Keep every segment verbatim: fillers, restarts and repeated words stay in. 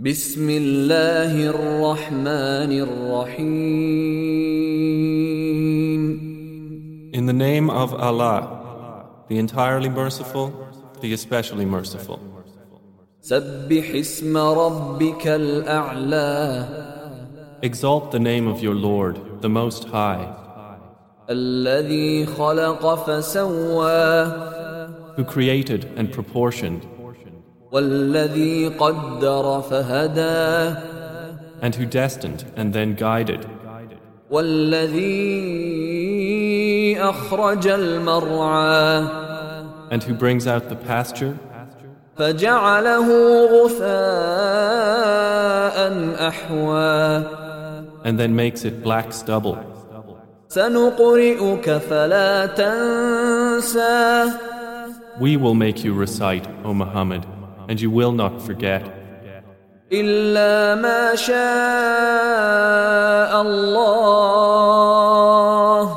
بسم الله الرحمن الرحيم. In the name of Allah, the entirely merciful, the especially merciful. سبح اسم ربك الأعلى. Exalt the name of your Lord, the Most High, الذي خلق فسوى who created and proportioned, والذي قدر فهدى and who destined and then guided, والذي أخرج المرعى and who brings out the pasture فجعله غثاء أحوى and then makes it black stubble. سنقرئك فلا تنسى We will make you recite, O Muhammad, and you will not forget, إلا ما شاء الله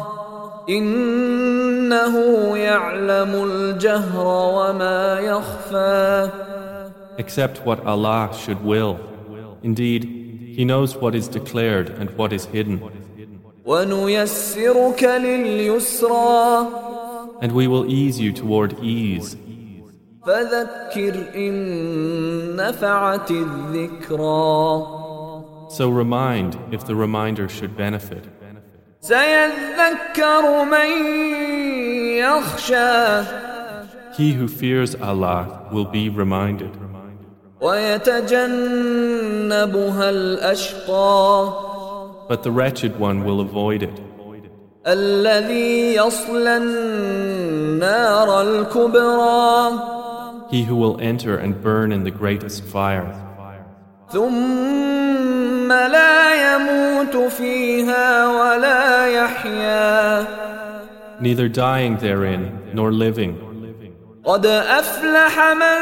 إنه يعلم الجهر وما يخفى except what Allah should will. Indeed, He knows what is declared and what is hidden. ونيسرك لليسرى And we will ease you toward ease. فذكر إن نفعت الذكرى So remind if the reminder should benefit. سيذكر من يخشى He who fears Allah will be reminded. ويتجنبها الأشقى But the wretched one will avoid it. الذي يصلى النار الكبرى He who will enter and burn in the greatest fire, ثم لا يموت فيها ولا يحيا neither dying therein nor living. قد أفلح من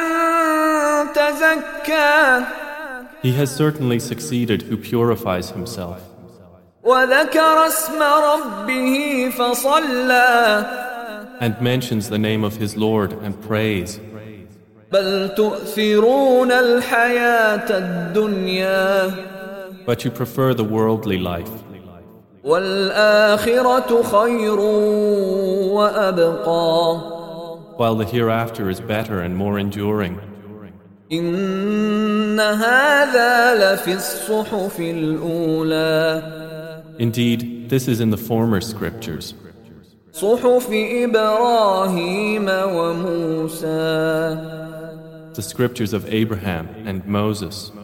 تزكى He has certainly succeeded who purifies himself وذكر اسم ربه فصلى and mentions the name of his Lord and prays. بل تؤثرون الحياة الدنيا But you prefer the worldly life, والآخرة خير وأبقى while the hereafter is better and more enduring. إن هذا لفي الصحف الأولى Indeed, this is in the former scriptures, صحف إبراهيم وموسى the scriptures of Abraham and Moses.